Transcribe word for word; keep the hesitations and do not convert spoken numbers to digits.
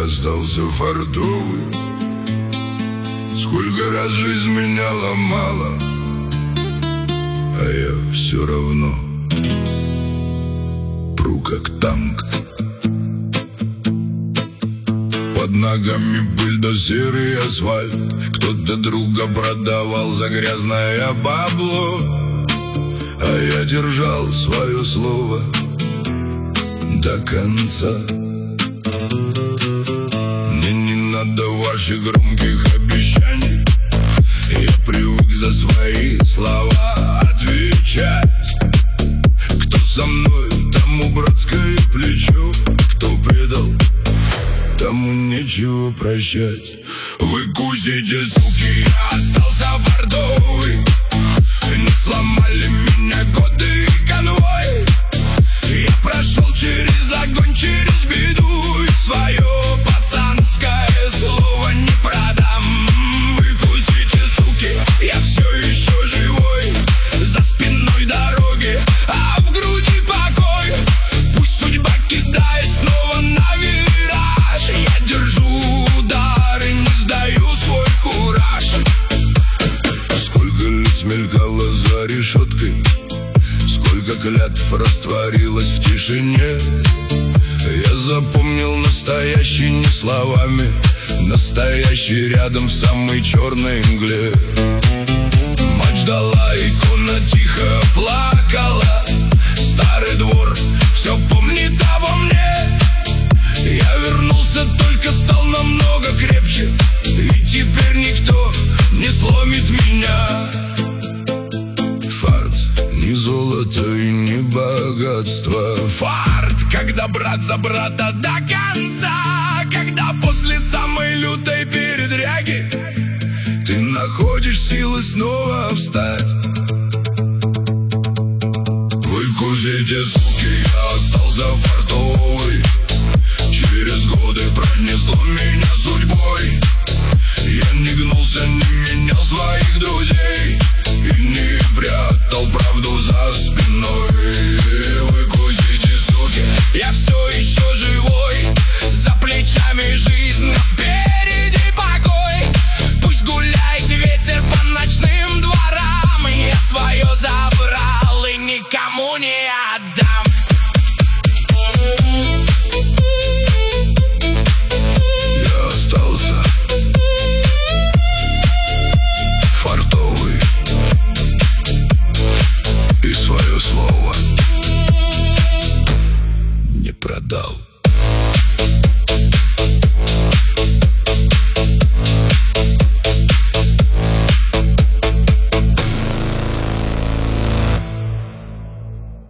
остался фартовый. Сколько раз жизнь меня ломала, а я все равно пру как танк. Под ногами бульдозер и асфальт. Кто-то друга продавал за грязное бабло, а я держал свое слово до конца. Мне не надо ваших громких обещаний, я привык за свои слова отвечать. Кто со мной, тому братское плечо, кто предал, тому нечего прощать. Вы кусите, суки, я остался фартовый. Не сломали меня годы и конвой. Я прошел через огонь, через беду, и свое пацанское слово не продам. Вы кусите, суки, я все еще живой. За спиной дороги, а в груди покой. Пусть судьба кидает снова на вираж, я держу удар и не сдаю свой кураж. Сколько лет смелькало за решеткой, сколько клятв растворилось в тишине. Я запомнил настоящий не словами, настоящий рядом в самой черной мгле. Мать ждала, икона тихо плакала. Старый двор все помнит обо мне. Я вернулся, только стал намного крепче, и теперь никто не сломит меня. Фарт, не золото и не богатство. Фарт, когда брат за брата до конца. Когда после самой лютой передряги ты находишь силы снова встать. Вы кусите, суки, я остался фартовый. Через годы пронесло меня судьбой. Я не гнулся, не менял своих друзей и не прятал правду за спиной. Вы кусите, суки, я все еще живой. За плечами жизнь, а впереди покой. Пусть гуляет ветер по ночным дворам. Я свое забрал и никому не отдам. Я остался фартовый и свое слово не продал.